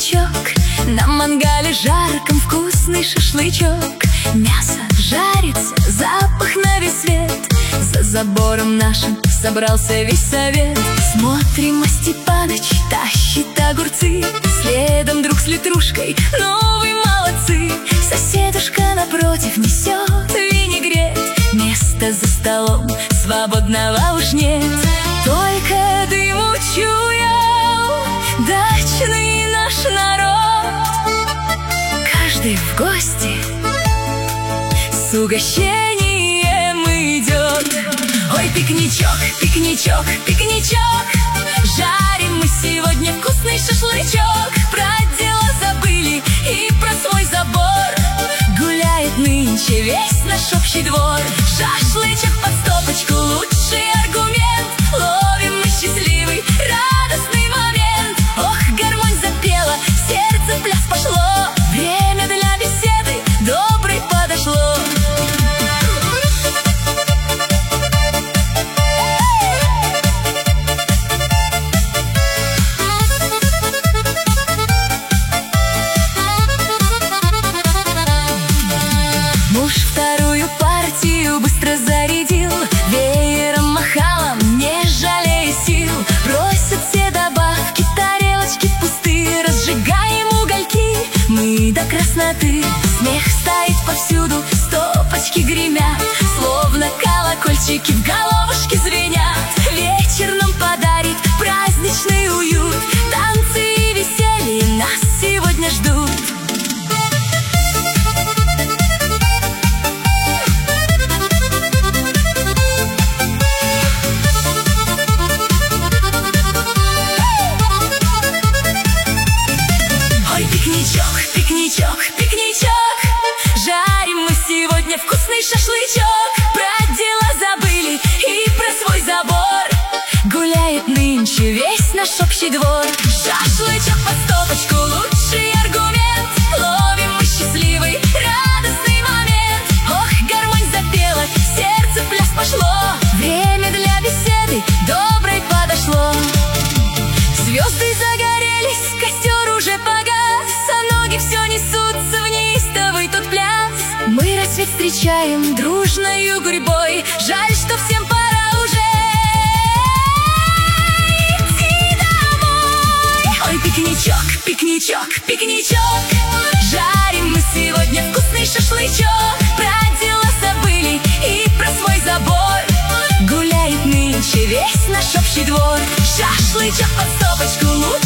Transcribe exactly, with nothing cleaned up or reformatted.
пикничок, на мангале жарком вкусный шашлычок. Мясо жарится, запах на весь свет. За забором нашим собрался весь совет. Смотрим, а Степаныч тащит огурцы, следом друг с литрушкой, ну вы молодцы. Соседушка напротив несет винегрет, места за столом свободного уж нет. Только дым учуял дачный наш народ, каждый в гости с угощением идет. Ой, пикничок, пикничок, пикничок, жарим мы сегодня вкусный шашлычок. Про дела забыли и про свой забор, гуляет нынче весь наш общий двор. Шашлычок под стопочку — лучший аргумент. Ловим мы счастливый, радостный момент. Ох, гармонь запела, в сердце в пляс пошло. Время для беседы доброй подошло. Муж вторую партию быстро зарядил, веером махалом, не жалея сил. Просят все добавки, тарелочки пустые, разжигаем угольки мы до красноты. Смех стоит повсюду, стопочки гремят, словно колокольчики в головушке звенят. Вечер нам подарит праздничный уют, танцы и веселье нас сегодня ждут. Пикничок, пикничок, пикничок, жарим мы сегодня вкусный шашлычок. Про дела забыли и про свой забор, гуляет нынче весь наш общий двор. Шашлычок под стопочку — лучший аргумент. Ловим мы счастливый, радостный момент. Ох, гармонь запела, в сердце в пляс пошло. Время для беседы доброй подошло. Звезды загорелись, костер уже погас, а ноги все несутся в неистовый тот пляс. Мы рассвет встречаем дружною гурьбой, жаль, что всем пора уже идти домой. Ой, пикничок, пикничок, пикничок, жарим мы сегодня вкусный шашлычок. Про дела забыли и про свой забор, гуляет нынче весь наш общий двор. Шашлычок под стопочку —